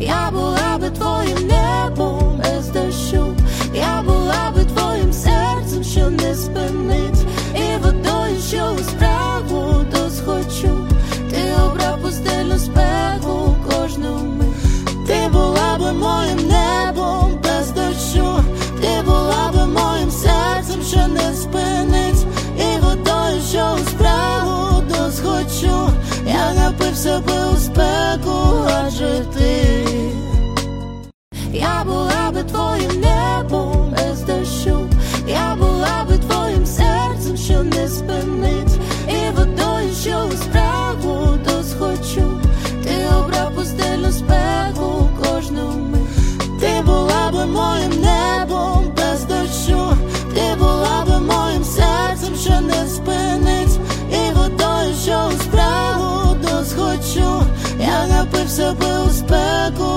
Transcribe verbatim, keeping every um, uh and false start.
Я була би твоїм небом без дощу, я була би твоїм серцем, що не спинить, і водою, що у спрагу досхочу. Ти обрав пустельну спеку кожну мить. Ти була би моїм небом без дощу, ти була би моїм серцем, що не спинить, і водою, що у спрагу досхочу. Я напився би у спеку, адже ти. Я була би твоїм небом без дощу, я була би твоїм серцем, що не спинить, і водою, що у спрагу досхочу. Ти обрав пустельну спеку кожну мить. Ти була би моїм небом без дощу, ти була би моїм серцем, що не спинить, і водою, що у спрагу досхочу. Я напився би у спеку,